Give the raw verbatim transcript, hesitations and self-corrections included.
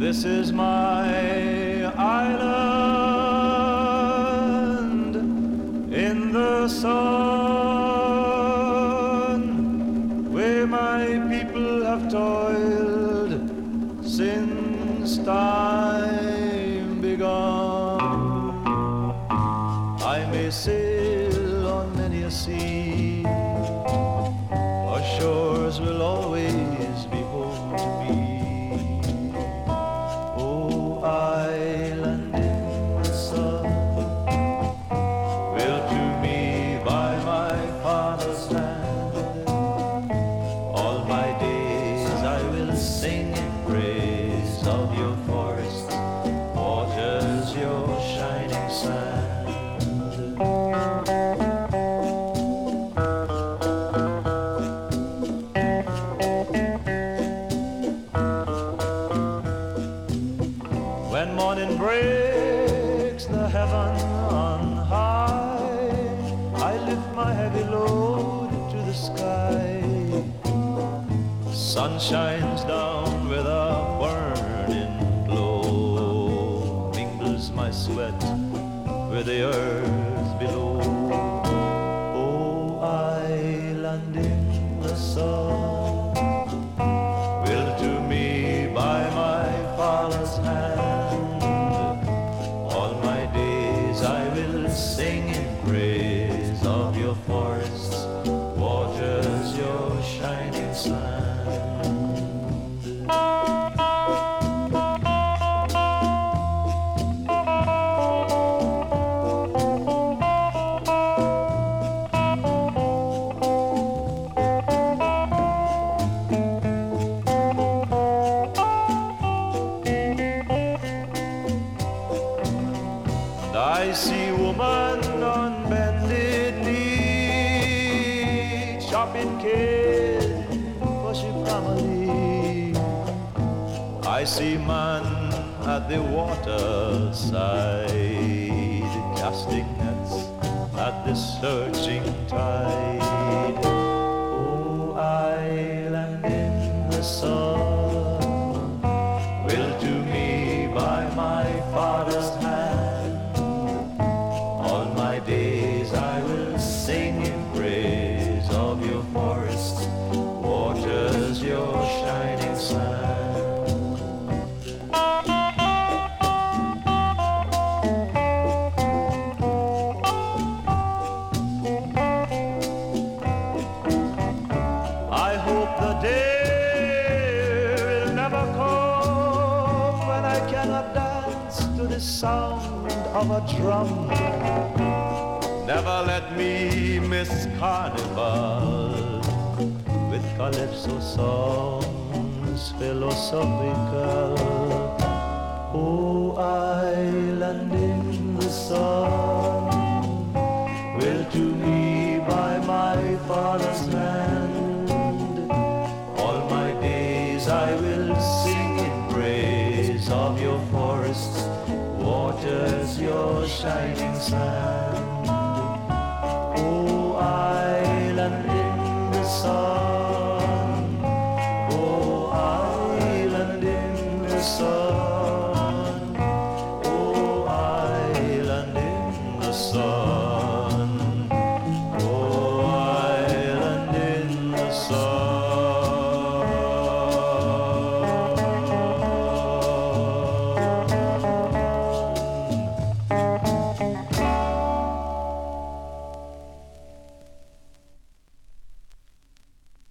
This is my island in the sun, where my people have toiled since time begun. I may sail on many a sea, our shores will always be home to me. Island in the sun, built to me by my father's hand. All my days I will sing in praise of your forests, waters, your shining sand. When morning breaks the heaven on high, I lift my heavy load to the sky. Sun shines down with a burning glow, mingles my sweat with the earth below. Oh, island in the sun, built to me by my father's hand. Sing in praise of your forests, waters, your shining sand. I see woman on bended knee, chopping kid for she family. I see man at the waterside, casting nets at the surging tide. Oh, island in the sun, built to me by my father's hand. Days I will sing in praise of your forests, waters, your shining sand. I hope the day will never come when I cannot dance to the sound of a drum. Never let me miss carnival with calypso songs philosophical. Oh, island in the sun, built to me by my father's hand. All my days I will sing in praise of your forests, waters, your shining sand.